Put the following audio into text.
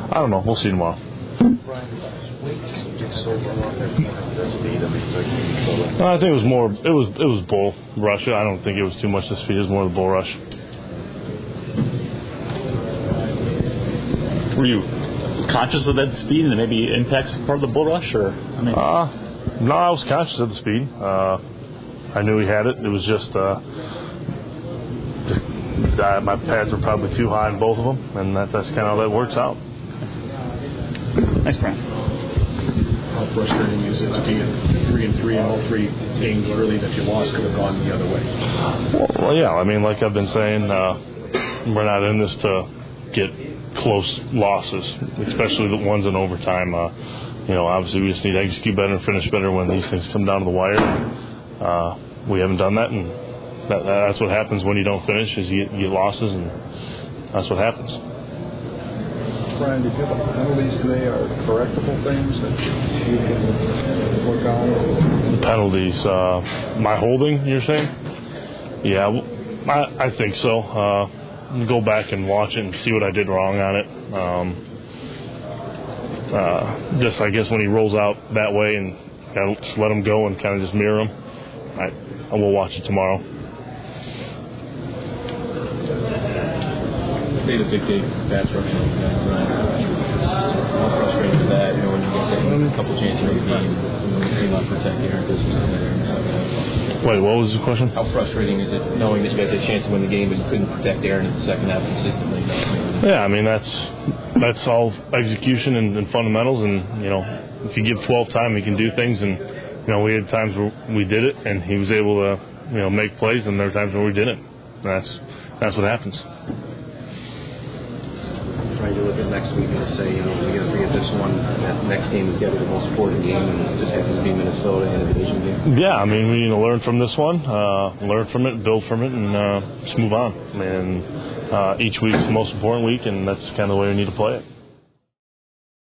I don't know. We'll see tomorrow. I think it was more. It was bull rush. I don't think it was too much the speed. It was more the bull rush. Were you conscious of that speed and it maybe impacts part of the bull rush, or? No, I was conscious of the speed. I knew he had it. It was just my pads were probably too high in both of them, and that's kind of how that works out. Thanks, Brian. How frustrating is it to be 3-3 in all three games, really, that you lost could have gone the other way? Well, yeah. I mean, like I've been saying, we're not in this to get close losses, especially the ones in overtime. Obviously we just need to execute better and finish better when these things come down to the wire. We haven't done that, and that's what happens when you don't finish, is you get losses, and that's what happens. Brian, did you have penalties today or correctable things that you can work on? Penalties. My holding, you're saying? Yeah, I think so. Go back and watch it and see what I did wrong on it. Just, I guess, when he rolls out that way and kind of just let him go and kind of just mirror him, I will watch it tomorrow. Made a big day pass rushing over that, Ryan. How frustrating is that, when you get a couple chances in the game, you came out protect Aaron Dickerson there in the second half? Wait, what was the question? How frustrating is it knowing that you guys had a chance to win the game, but you couldn't protect Aaron in the second half consistently? Yeah, I mean, that's all execution and fundamentals, and, if you give 12 time, he can do things, and, we had times where we did it, and he was able to, make plays, and there were times where we didn't. That's what happens. Trying to look at next week and say, we got to forget this one. That next game is got to be the most important game, and it just happens to be Minnesota in a division game. Yeah, I mean, we need to learn from this one, learn from it, build from it, and just move on. And each week's the most important week, and that's kind of the way we need to play it.